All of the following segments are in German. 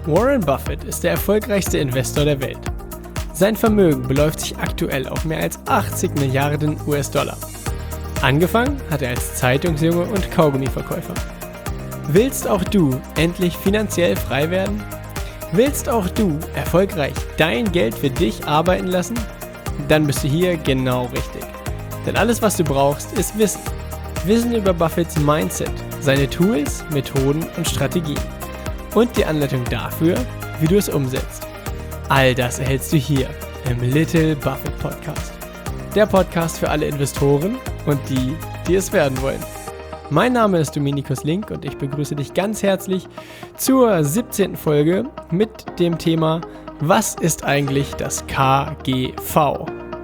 Warren Buffett ist der erfolgreichste Investor der Welt. Sein Vermögen beläuft sich aktuell auf mehr als 80 Milliarden US-Dollar. Angefangen hat er als Zeitungsjunge und Kaugummiverkäufer. Willst auch du endlich finanziell frei werden? Willst auch du erfolgreich dein Geld für dich arbeiten lassen? Dann bist du hier genau richtig. Denn alles, was du brauchst, ist Wissen. Wissen über Buffetts Mindset, seine Tools, Methoden und Strategien. Und die Anleitung dafür, wie du es umsetzt. All das erhältst du hier im Little Buffett Podcast. Der Podcast für alle Investoren und die, die es werden wollen. Mein Name ist Dominikus Link und ich begrüße dich ganz herzlich zur 17. Folge mit dem Thema: Was ist eigentlich das KGV?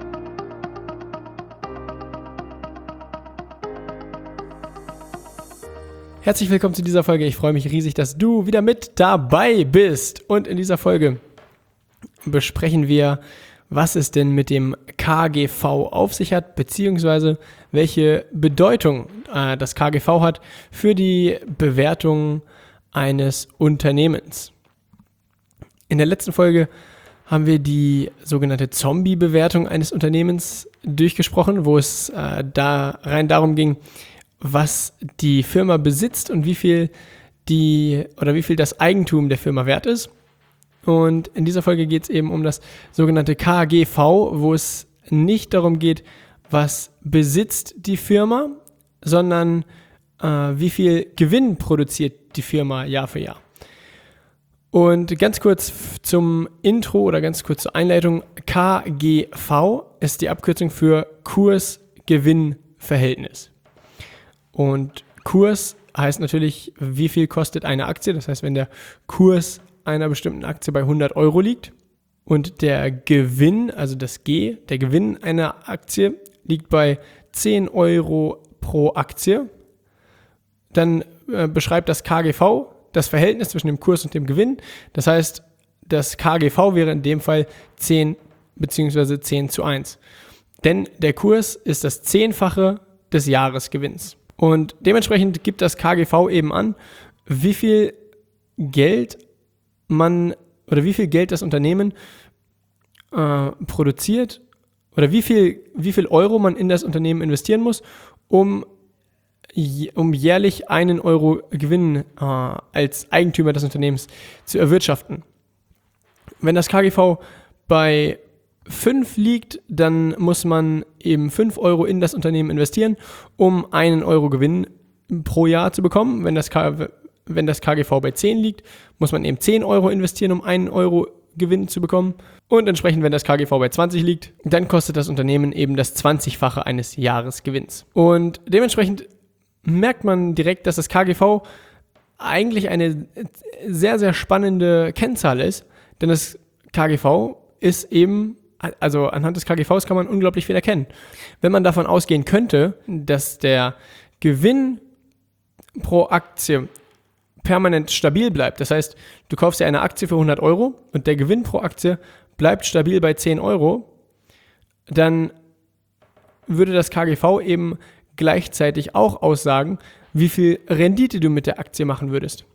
Herzlich willkommen zu dieser Folge. Ich freue mich riesig, dass du wieder mit dabei bist. Und in dieser Folge besprechen wir, was es denn mit dem KGV auf sich hat, beziehungsweise welche Bedeutung das KGV hat für die Bewertung eines Unternehmens. In der letzten Folge haben wir die sogenannte Zombie-Bewertung eines Unternehmens durchgesprochen, wo es darum ging, was die Firma besitzt und wie viel das Eigentum der Firma wert ist. Und in dieser Folge geht es eben um das sogenannte KGV, wo es nicht darum geht, was besitzt die Firma, sondern wie viel Gewinn produziert die Firma Jahr für Jahr. Und ganz kurz zum Intro oder ganz kurz zur Einleitung: KGV ist die Abkürzung für Kurs-Gewinn-Verhältnis. Und Kurs heißt natürlich, wie viel kostet eine Aktie. Das heißt, wenn der Kurs einer bestimmten Aktie bei 100 Euro liegt und der Gewinn, also das G, der Gewinn einer Aktie liegt bei 10 Euro pro Aktie, dann beschreibt das KGV das Verhältnis zwischen dem Kurs und dem Gewinn. Das heißt, das KGV wäre in dem Fall 10 bzw. 10:1. Denn der Kurs ist das 10-fache des Jahresgewinns. Und dementsprechend gibt das KGV eben an, wie viel Geld das Unternehmen produziert oder wie viel Euro man in das Unternehmen investieren muss, um jährlich 1 Euro Gewinn als Eigentümer des Unternehmens zu erwirtschaften. Wenn das KGV bei 5 liegt, dann muss man eben 5 Euro in das Unternehmen investieren, um 1 Euro Gewinn pro Jahr zu bekommen. Wenn das KGV bei 10 liegt, muss man eben 10 Euro investieren, um 1 Euro Gewinn zu bekommen. Und entsprechend, wenn das KGV bei 20 liegt, dann kostet das Unternehmen eben das 20-fache eines Jahresgewinns. Und dementsprechend merkt man direkt, dass das KGV eigentlich eine sehr, sehr spannende Kennzahl ist. Denn das KGV ist eben, also anhand des KGVs kann man unglaublich viel erkennen. Wenn man davon ausgehen könnte, dass der Gewinn pro Aktie permanent stabil bleibt, das heißt, du kaufst dir eine Aktie für 100 Euro und der Gewinn pro Aktie bleibt stabil bei 10 Euro, dann würde das KGV eben gleichzeitig auch aussagen, wie viel Rendite du mit der Aktie machen würdest.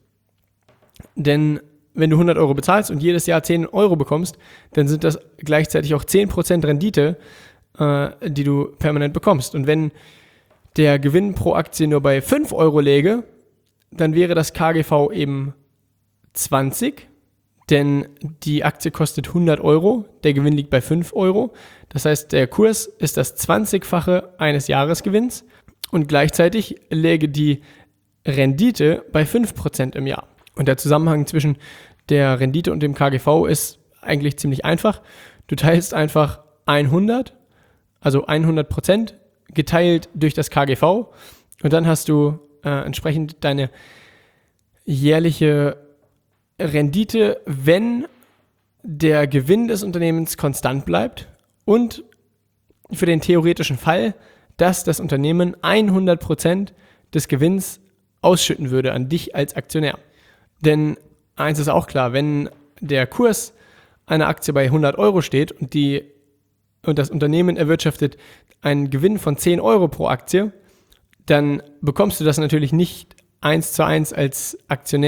Denn wenn du 100 Euro bezahlst und jedes Jahr 10 Euro bekommst, dann sind das gleichzeitig auch 10% Rendite, die du permanent bekommst. Und wenn der Gewinn pro Aktie nur bei 5 Euro läge, dann wäre das KGV eben 20, denn die Aktie kostet 100 Euro, der Gewinn liegt bei 5 Euro. Das heißt, der Kurs ist das 20-fache eines Jahresgewinns und gleichzeitig läge die Rendite bei 5% im Jahr. Und der Zusammenhang zwischen der Rendite und dem KGV ist eigentlich ziemlich einfach. Du teilst einfach 100, also 100% geteilt durch das KGV und dann hast du entsprechend deine jährliche Rendite, wenn der Gewinn des Unternehmens konstant bleibt und für den theoretischen Fall, dass das Unternehmen 100% des Gewinns ausschütten würde an dich als Aktionär. Denn eins ist auch klar, wenn der Kurs einer Aktie bei 100 Euro steht und das Unternehmen erwirtschaftet einen Gewinn von 10 Euro pro Aktie, dann bekommst du das natürlich nicht 1:1 als Aktionär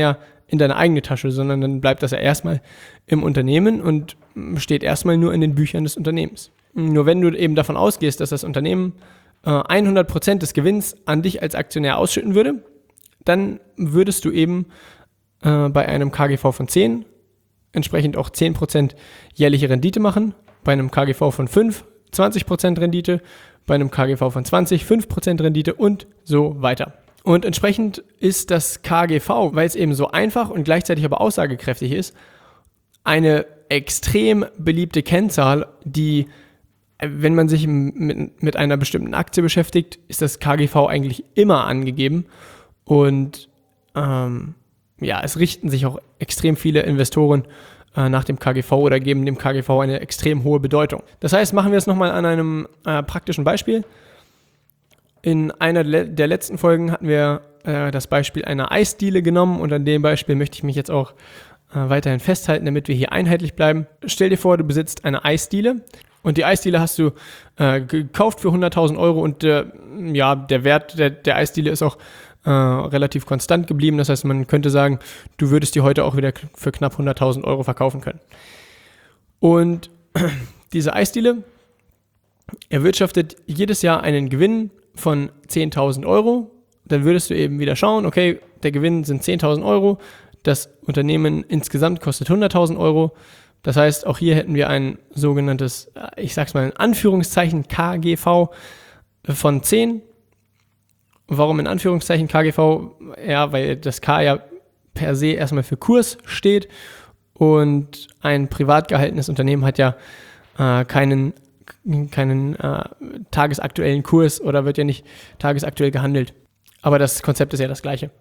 in deine eigene Tasche, sondern dann bleibt das ja erstmal im Unternehmen und steht erstmal nur in den Büchern des Unternehmens. Nur wenn du eben davon ausgehst, dass das Unternehmen 100% des Gewinns an dich als Aktionär ausschütten würde, dann würdest du eben bei einem KGV von 10 entsprechend auch 10% jährliche Rendite machen, bei einem KGV von 5 20% Rendite, bei einem KGV von 20 5% Rendite und so weiter. Und entsprechend ist das KGV, weil es eben so einfach und gleichzeitig aber aussagekräftig ist, eine extrem beliebte Kennzahl, die, wenn man sich mit einer bestimmten Aktie beschäftigt, ist das KGV eigentlich immer angegeben. Und es richten sich auch extrem viele Investoren nach dem KGV oder geben dem KGV eine extrem hohe Bedeutung. Das heißt, machen wir es nochmal an einem praktischen Beispiel. In einer der letzten Folgen hatten wir das Beispiel einer Eisdiele genommen und an dem Beispiel möchte ich mich jetzt auch weiterhin festhalten, damit wir hier einheitlich bleiben. Stell dir vor, du besitzt eine Eisdiele und die Eisdiele hast du gekauft für 100.000 Euro und der Wert der Eisdiele ist auch relativ konstant geblieben. Das heißt, man könnte sagen, du würdest die heute auch wieder für knapp 100.000 Euro verkaufen können. Und diese Eisdiele erwirtschaftet jedes Jahr einen Gewinn von 10.000 Euro. Dann würdest du eben wieder schauen, okay, der Gewinn sind 10.000 Euro, das Unternehmen insgesamt kostet 100.000 Euro. Das heißt, auch hier hätten wir ein sogenanntes, ich sag's mal in Anführungszeichen, KGV von 10. Warum in Anführungszeichen KGV? Ja, weil das K ja per se erstmal für Kurs steht und ein privat gehaltenes Unternehmen hat ja keinen tagesaktuellen Kurs oder wird ja nicht tagesaktuell gehandelt. Aber das Konzept ist ja das gleiche.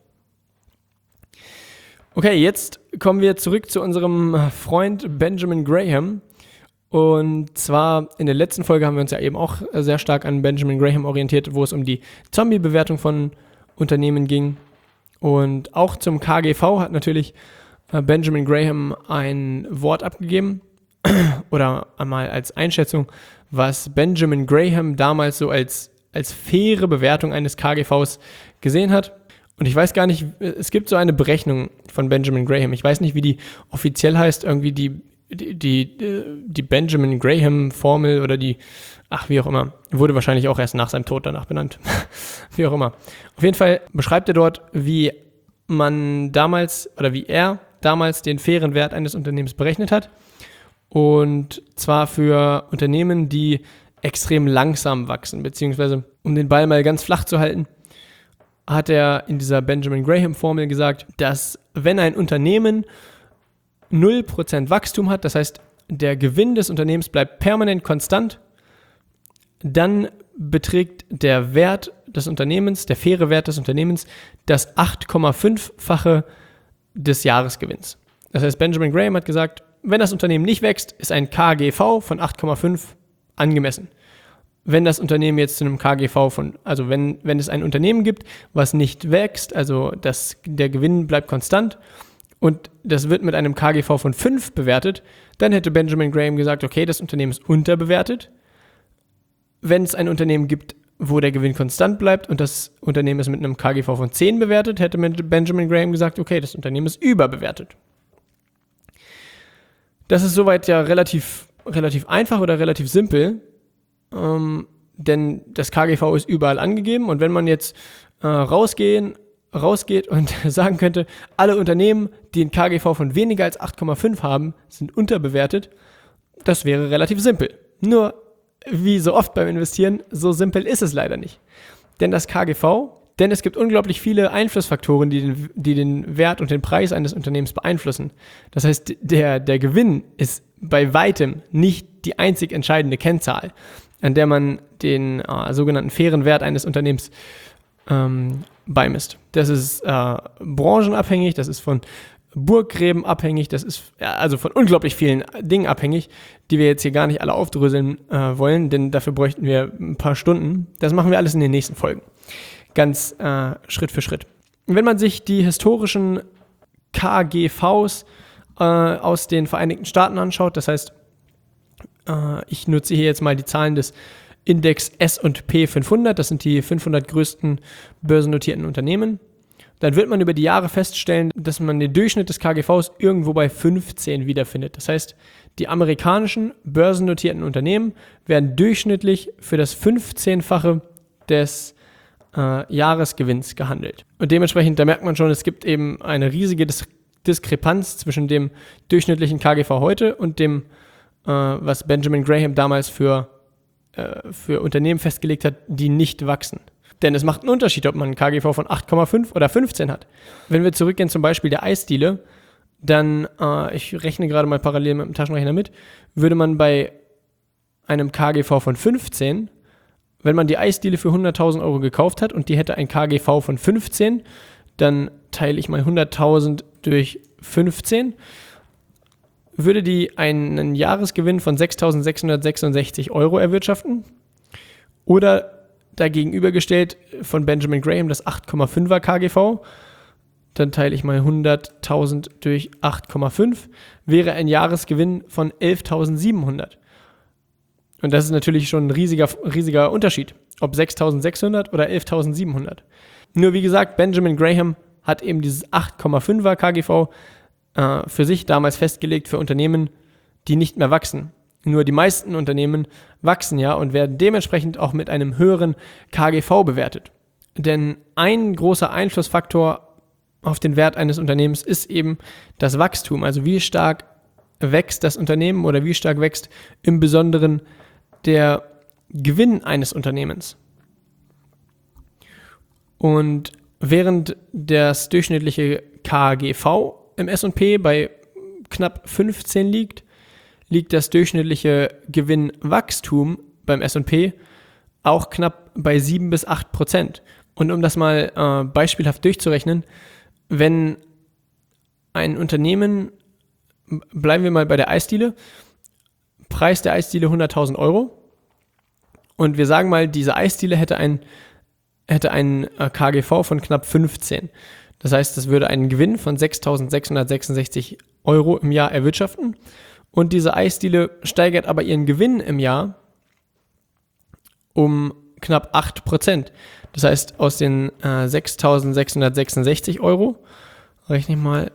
Okay, jetzt kommen wir zurück zu unserem Freund Benjamin Graham. Und zwar in der letzten Folge haben wir uns ja eben auch sehr stark an Benjamin Graham orientiert, wo es um die Zombie-Bewertung von Unternehmen ging. Und auch zum KGV hat natürlich Benjamin Graham ein Wort abgegeben oder einmal als Einschätzung, was Benjamin Graham damals so als faire Bewertung eines KGVs gesehen hat. Und ich weiß gar nicht, es gibt so eine Berechnung von Benjamin Graham. Ich weiß nicht, wie die offiziell heißt, irgendwie die Benjamin Graham Formel oder wie auch immer, wurde wahrscheinlich auch erst nach seinem Tod danach benannt. Wie auch immer. Auf jeden Fall beschreibt er dort, wie er damals den fairen Wert eines Unternehmens berechnet hat. Und zwar für Unternehmen, die extrem langsam wachsen, beziehungsweise um den Ball mal ganz flach zu halten, hat er in dieser Benjamin Graham Formel gesagt, dass wenn ein Unternehmen 0% Wachstum hat, das heißt, der Gewinn des Unternehmens bleibt permanent konstant, dann beträgt der Wert des Unternehmens, der faire Wert des Unternehmens, das 8,5-fache des Jahresgewinns. Das heißt, Benjamin Graham hat gesagt, wenn das Unternehmen nicht wächst, ist ein KGV von 8,5 angemessen. Wenn das Unternehmen jetzt zu einem KGV wenn es ein Unternehmen gibt, was nicht wächst, also der Gewinn bleibt konstant, und das wird mit einem KGV von 5 bewertet, dann hätte Benjamin Graham gesagt, okay, das Unternehmen ist unterbewertet. Wenn es ein Unternehmen gibt, wo der Gewinn konstant bleibt und das Unternehmen ist mit einem KGV von 10 bewertet, hätte Benjamin Graham gesagt, okay, das Unternehmen ist überbewertet. Das ist soweit ja relativ einfach oder relativ simpel, denn das KGV ist überall angegeben und wenn man jetzt rausgeht und sagen könnte, alle Unternehmen, die ein KGV von weniger als 8,5 haben, sind unterbewertet, das wäre relativ simpel. Nur, wie so oft beim Investieren, so simpel ist es leider nicht. Denn es gibt unglaublich viele Einflussfaktoren, die den Wert und den Preis eines Unternehmens beeinflussen. Das heißt, der Gewinn ist bei weitem nicht die einzig entscheidende Kennzahl, an der man den sogenannten fairen Wert eines Unternehmens beimisst. Das ist branchenabhängig, das ist von Burggräben abhängig, das ist also von unglaublich vielen Dingen abhängig, die wir jetzt hier gar nicht alle aufdröseln wollen, denn dafür bräuchten wir ein paar Stunden. Das machen wir alles in den nächsten Folgen. Ganz Schritt für Schritt. Wenn man sich die historischen KGVs aus den Vereinigten Staaten anschaut, das heißt, ich nutze hier jetzt mal die Zahlen des Index S&P 500, das sind die 500 größten börsennotierten Unternehmen. dann wird man über die Jahre feststellen, dass man den Durchschnitt des KGVs irgendwo bei 15 wiederfindet. Das heißt, die amerikanischen börsennotierten Unternehmen werden durchschnittlich für das 15-fache des Jahresgewinns gehandelt. Und dementsprechend, da merkt man schon, es gibt eben eine riesige Diskrepanz zwischen dem durchschnittlichen KGV heute und dem, was Benjamin Graham damals für Unternehmen festgelegt hat, die nicht wachsen. Denn es macht einen Unterschied, ob man einen KGV von 8,5 oder 15 hat. Wenn wir zurückgehen zum Beispiel der Eisdiele, dann, ich rechne gerade mal parallel mit dem Taschenrechner mit, würde man bei einem KGV von 15, wenn man die Eisdiele für 100.000 Euro gekauft hat und die hätte ein KGV von 15, dann teile ich mal 100.000 durch 15, würde die einen Jahresgewinn von 6.666 Euro erwirtschaften. Oder dagegenübergestellt von Benjamin Graham das 8,5er KGV, dann teile ich mal 100.000 durch 8,5, wäre ein Jahresgewinn von 11.700. Und das ist natürlich schon ein riesiger Unterschied, ob 6.600 oder 11.700. Nur wie gesagt, Benjamin Graham hat eben dieses 8,5er KGV für sich damals festgelegt für Unternehmen, die nicht mehr wachsen. Nur die meisten Unternehmen wachsen ja und werden dementsprechend auch mit einem höheren KGV bewertet. Denn ein großer Einflussfaktor auf den Wert eines Unternehmens ist eben das Wachstum. Also wie stark wächst das Unternehmen oder wie stark wächst im Besonderen der Gewinn eines Unternehmens. Und während das durchschnittliche KGV im S&P bei knapp 15 liegt das durchschnittliche Gewinnwachstum beim S&P auch knapp bei 7-8%. Und um das mal beispielhaft durchzurechnen, wenn ein Unternehmen, bleiben wir mal bei der Eisdiele, Preis der Eisdiele 100.000 Euro und wir sagen mal, diese Eisdiele hätte ein KGV von knapp 15. Das heißt, es würde einen Gewinn von 6.666 Euro im Jahr erwirtschaften und diese Eisdiele steigert aber ihren Gewinn im Jahr um knapp 8%. Das heißt, aus den 6.666 Euro, rechne ich mal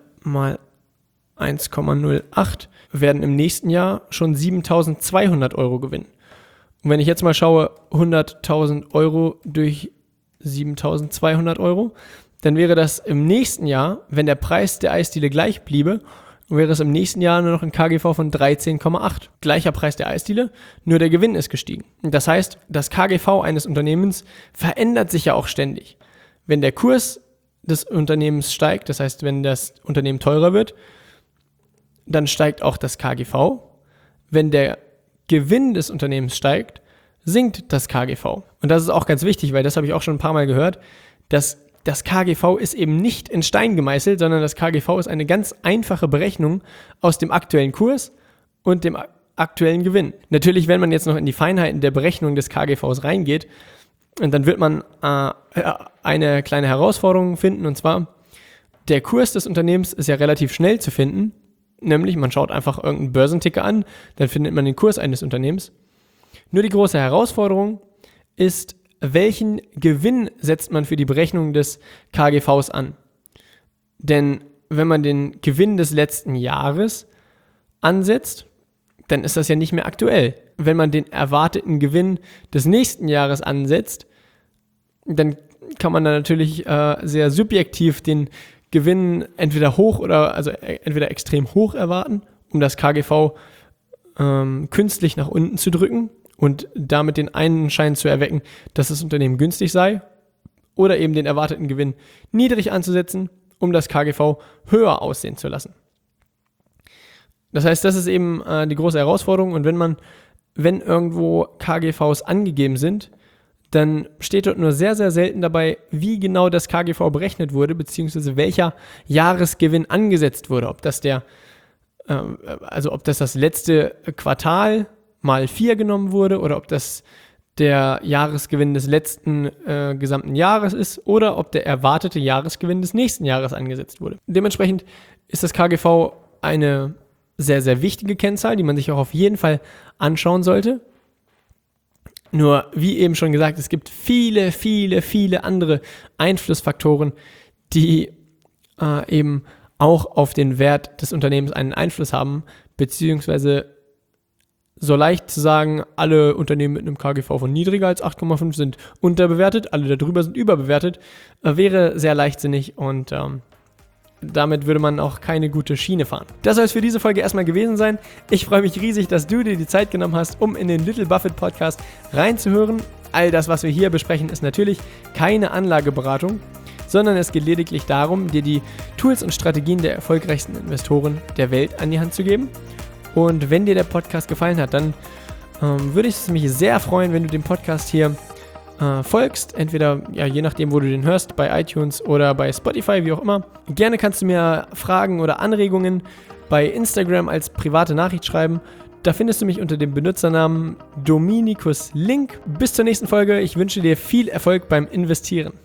1,08, werden im nächsten Jahr schon 7.200 Euro gewinnen. Und wenn ich jetzt mal schaue, 100.000 Euro durch 7.200 Euro, dann wäre das im nächsten Jahr, wenn der Preis der Eisdiele gleich bliebe, wäre es im nächsten Jahr nur noch ein KGV von 13,8. Gleicher Preis der Eisdiele, nur der Gewinn ist gestiegen. Das heißt, das KGV eines Unternehmens verändert sich ja auch ständig. Wenn der Kurs des Unternehmens steigt, das heißt, wenn das Unternehmen teurer wird, dann steigt auch das KGV. Wenn der Gewinn des Unternehmens steigt, sinkt das KGV. Und das ist auch ganz wichtig, weil das habe ich auch schon ein paar Mal gehört, dass das KGV ist eben nicht in Stein gemeißelt, sondern das KGV ist eine ganz einfache Berechnung aus dem aktuellen Kurs und dem aktuellen Gewinn. Natürlich, wenn man jetzt noch in die Feinheiten der Berechnung des KGVs reingeht, und dann wird man eine kleine Herausforderung finden, und zwar, der Kurs des Unternehmens ist ja relativ schnell zu finden, nämlich man schaut einfach irgendeinen Börsenticker an, dann findet man den Kurs eines Unternehmens. Nur die große Herausforderung ist, welchen Gewinn setzt man für die Berechnung des KGVs an? Denn wenn man den Gewinn des letzten Jahres ansetzt, dann ist das ja nicht mehr aktuell. Wenn man den erwarteten Gewinn des nächsten Jahres ansetzt, dann kann man da natürlich sehr subjektiv den Gewinn entweder entweder extrem hoch erwarten, um das KGV künstlich nach unten zu drücken und damit den einen Schein zu erwecken, dass das Unternehmen günstig sei, oder eben den erwarteten Gewinn niedrig anzusetzen, um das KGV höher aussehen zu lassen. Das heißt, das ist eben die große Herausforderung, und wenn irgendwo KGVs angegeben sind, dann steht dort nur sehr, sehr selten dabei, wie genau das KGV berechnet wurde, beziehungsweise welcher Jahresgewinn angesetzt wurde. Ob das das letzte Quartal mal 4 genommen wurde oder ob das der Jahresgewinn des letzten gesamten Jahres ist oder ob der erwartete Jahresgewinn des nächsten Jahres angesetzt wurde. Dementsprechend ist das KGV eine sehr, sehr wichtige Kennzahl, die man sich auch auf jeden Fall anschauen sollte. Nur, wie eben schon gesagt, es gibt viele, viele, viele andere Einflussfaktoren, die eben auch auf den Wert des Unternehmens einen Einfluss haben, beziehungsweise so leicht zu sagen, alle Unternehmen mit einem KGV von niedriger als 8,5 sind unterbewertet, alle darüber sind überbewertet, wäre sehr leichtsinnig und damit würde man auch keine gute Schiene fahren. Das soll es für diese Folge erstmal gewesen sein. Ich freue mich riesig, dass du dir die Zeit genommen hast, um in den Little Buffett Podcast reinzuhören. All das, was wir hier besprechen, ist natürlich keine Anlageberatung, sondern es geht lediglich darum, dir die Tools und Strategien der erfolgreichsten Investoren der Welt an die Hand zu geben. Und wenn dir der Podcast gefallen hat, dann würde ich es mich sehr freuen, wenn du dem Podcast hier folgst, entweder je nachdem, wo du den hörst, bei iTunes oder bei Spotify, wie auch immer. Gerne kannst du mir Fragen oder Anregungen bei Instagram als private Nachricht schreiben. Da findest du mich unter dem Benutzernamen Dominikus Link. Bis zur nächsten Folge. Ich wünsche dir viel Erfolg beim Investieren.